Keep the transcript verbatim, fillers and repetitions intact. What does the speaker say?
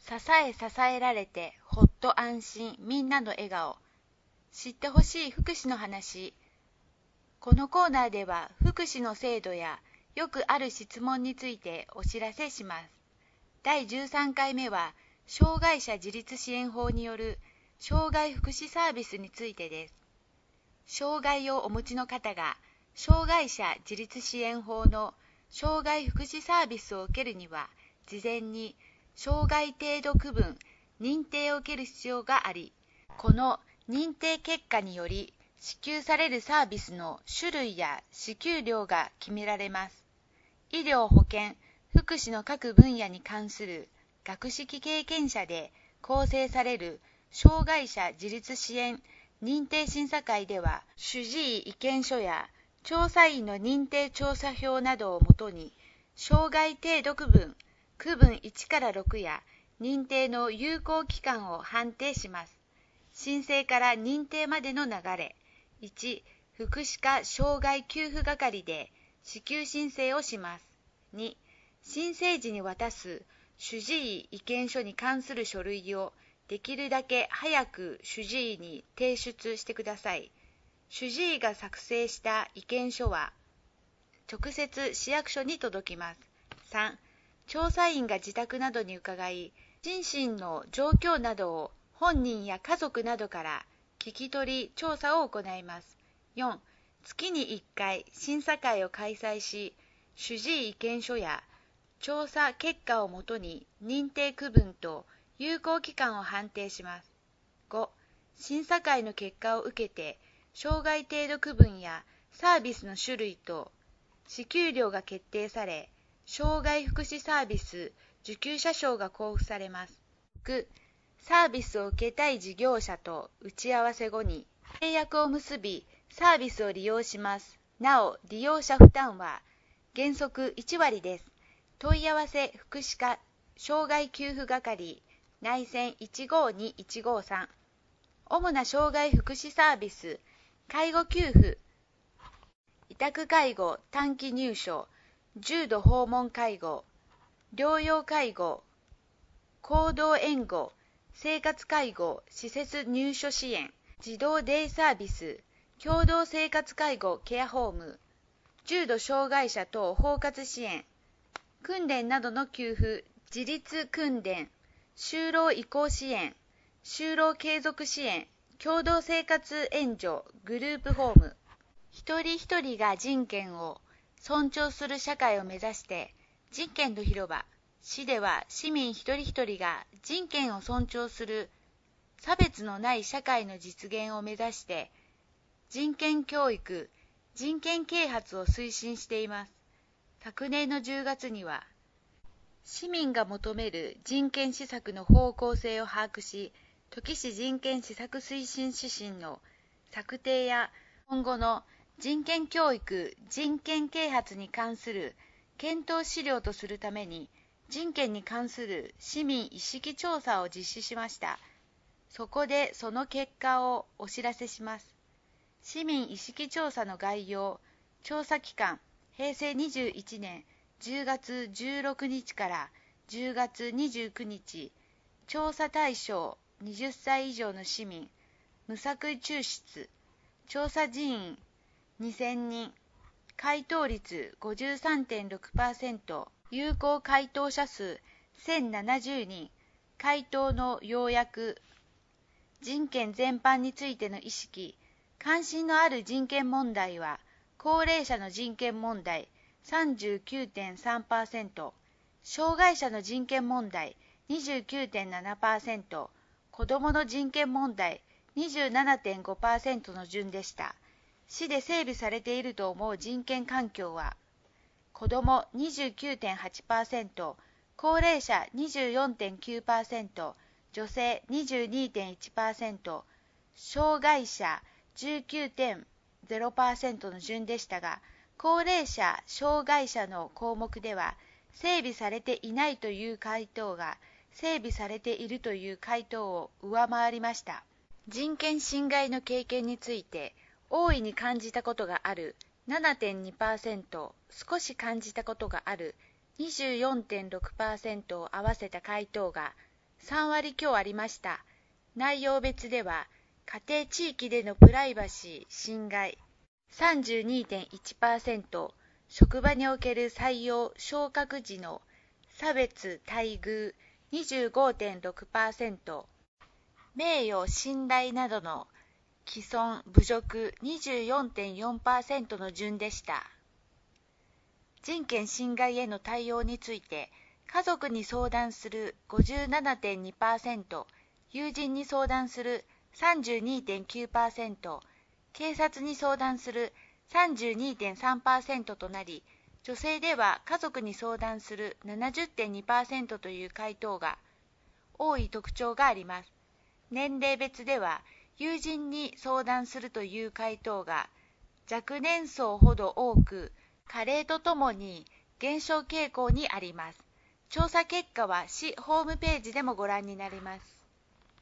支え支えられてほっと安心、みんなの笑顔。知ってほしい福祉の話。このコーナーでは福祉の制度やよくある質問についてお知らせします。だいじゅうさんかいめは障害者自立支援法による障害福祉サービスについてです。障害をお持ちの方が障害者自立支援法の障害福祉サービスを受けるには、事前に障害程度区分認定を受ける必要があり、この認定結果により支給されるサービスの種類や支給量が決められます。医療保健、福祉の各分野に関する学識経験者で構成される障害者自立支援認定審査会では、主治医意見書や調査員の認定調査票などをもとに、障害程度区分、区分いちからろくや認定の有効期間を判定します。申請から認定までの流れ。いち、福祉課障害給付係で支給申請をします。に、申請時に渡す主治医意見書に関する書類をできるだけ早く主治医に提出してください。主治医が作成した意見書は直接市役所に届きます。さん、調査員が自宅などに伺い、心身の状況などを本人や家族などから聞き取り調査を行います。よん、月にいっかい審査会を開催し、主治医意見書や調査結果をもとに認定区分と有効期間を判定します。ご、審査会の結果を受けて、障害程度区分やサービスの種類と支給量が決定され、障害福祉サービス受給者証が交付されます。ろく、サービスを受けたい事業者と打ち合わせ後に契約を結び、サービスを利用します。なお、利用者負担は原則いちわりです。問い合わせ福祉課障害給付係内線いちごにいちごさん。主な障害福祉サービス、介護給付、委託介護短期入所、重度訪問介護、療養介護、行動援護、生活介護、施設入所支援、児童デイサービス、共同生活介護ケアホーム、重度障害者等包括支援、訓練などの給付、自立訓練、就労移行支援、就労継続支援、共同生活援助、グループホーム。一人一人が人権を尊重する社会を目指して、人権の広場。市では市民一人一人が人権を尊重する差別のない社会の実現を目指して、人権教育、人権啓発を推進しています。昨年のじゅうがつには、市民が求める人権施策の方向性を把握し、土岐市人権施策推進指針の策定や今後の人権教育、人権啓発に関する検討資料とするために、人権に関する市民意識調査を実施しました。そこでその結果をお知らせします。市民意識調査の概要、調査期間、へいせいにじゅういちねんじゅうがつじゅうろくにちからじゅうがつにじゅうくにち、調査対象はたち以上の市民、無作為抽出、調査人員にせんにん、回答率 ごじゅうさんてんろくパーセント、有効回答者数せんななじゅうにん、回答の要約、人権全般についての意識、関心のある人権問題は、高齢者の人権問題 さんじゅうきゅうてんさんパーセント、障害者の人権問題 にじゅうきゅうてんななパーセント、子どもの人権問題 にじゅうななてんごパーセント の順でした。市で整備されていると思う人権環境は、子ども にじゅうきゅうてんはちパーセント、高齢者 にじゅうよんてんきゅうパーセント、女性 にじゅうにてんいちパーセント、障害者 じゅうきゅうてんゼロパーセント の順でしたが、高齢者・障害者の項目では、整備されていないという回答が、整備されているという回答を上回りました。人権侵害の経験について、大いに感じたことがある ななてんにパーセント、少し感じたことがある にじゅうよんてんろくパーセント を合わせた回答がさんわり強ありました。内容別では、家庭地域でのプライバシー侵害 さんじゅうにてんいちパーセント、職場における採用昇格時の差別待遇 にじゅうごてんろくパーセント、名誉信頼などの毀損侮辱 にじゅうよんてんよんパーセント の順でした。人権侵害への対応について、家族に相談する ごじゅうななてんにパーセント、友人に相談する さんじゅうにてんきゅうパーセント、警察に相談する さんじゅうにてんさんパーセント となり、女性では家族に相談する ななじゅってんにパーセント という回答が多い特徴があります。年齢別では、友人に相談するという回答が若年層ほど多く、加齢とともに減少傾向にあります。調査結果は市ホームページでもご覧になれます。